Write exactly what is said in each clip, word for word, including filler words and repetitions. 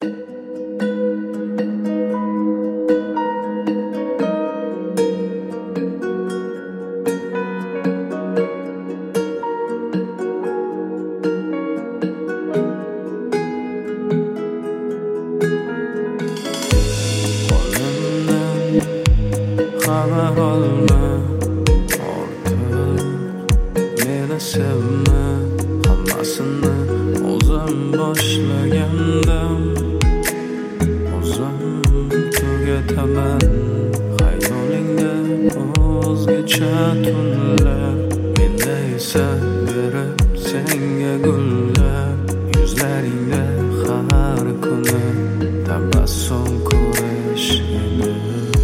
Xabar olma, ortiq meni sevma, hammasini o'zim boshlagandim, o'zim tugataman. Xayolingda o'zgacha tunlar, menda esa berib senga gullar. Yuzlaringda har kuni tabassum ko'rish edi.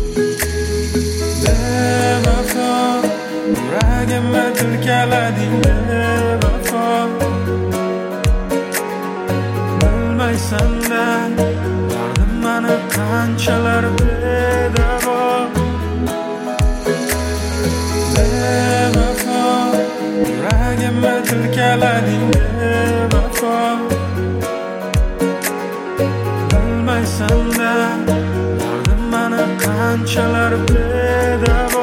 Yuragimni tilkalading bevafo, bilmaysan-da dardim mani qanchalar bedavo. Bevafo, yuragimni tilkalading bevafo, bilmaysan-da dardim mani qanchalar bedavo.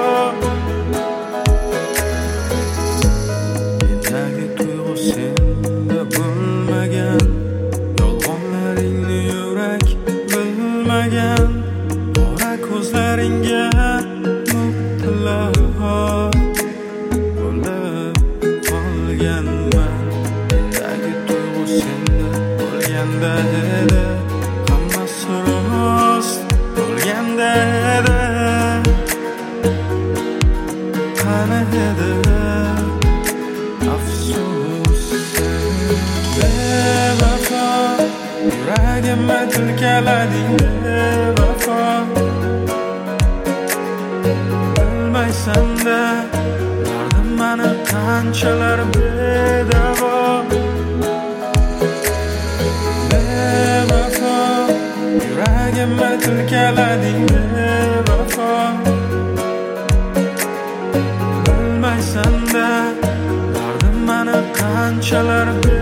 Qora ko'zlaringga mubtalo bo'lib qolganman. Mendagi tuyg'u senda bo'lganda edi, hammasi rost bo'lganda edi. Qani edi afsus bevafo, yuragimni tilkalading bevafo, bilmaysan-da dardim mani qanchalar bedavo. Bevafo, yuragimni tilkalading bevafo, bilmaysan-da dardim mani qanchalar bedavo.